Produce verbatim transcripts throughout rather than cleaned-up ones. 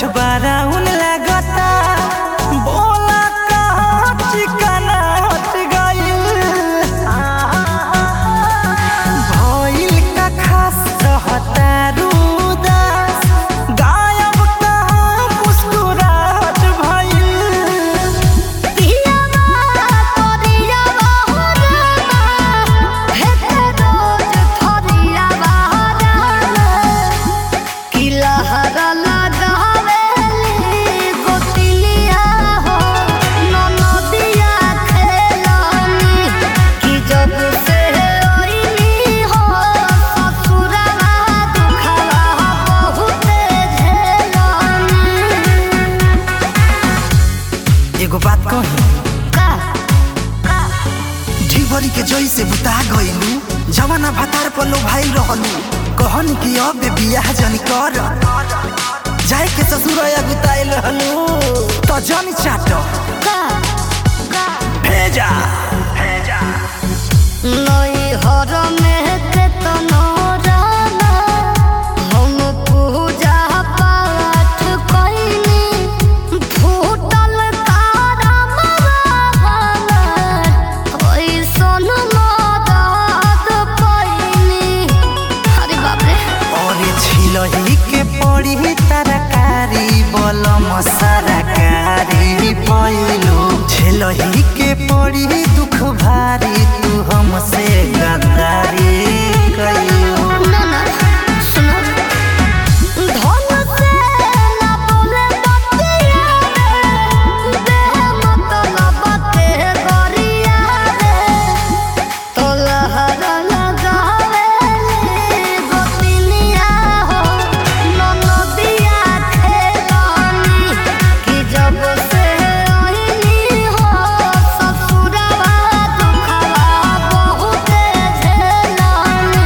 बारा उन लगता बोला कहाँ ठिकाना हट गइल भइल का खास रहता रुदास गायब कहाँ मुस्कुराहट भइल एगो बात कही ढिबरी के जई से बुता गइलू जवाना भतार पर लो भाई रहलू कहन कि अब बियाह जन कर जाए के ससुर गुताइल रहलू तो जन चाट भेजा भेजा नई हर में के तनोरा हम पूजा पाठ कइनी फूटल तारा मवाला ओइसन मदद कइनी अरे बाप रे और छिलही के पड़ी तरकारी बलम सरकारी पैलू छिलही के पड़ी दुख भारी तू हमसे गद्दारी कइलू ना ना सुनो धन से ना बोले बतिया रे देह मतलब के गरिया रे तो लहर लगावेली गोतिनिया हो ननदिया खेलानी कि जब से आइनी हो ससुरवा दुखवा बहुते झेलानी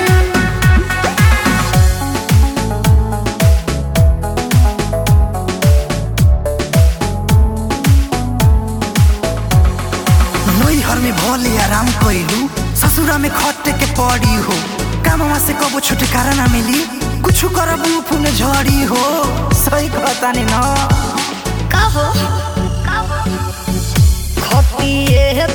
नैहर में भले आराम कइलू ससुरा में खटे के पड़ी हो कामवा से कबो छुटकारा ना मिली कुछ करबू फूल झड़ी हो सही कहता नहीं ना कहो खपिए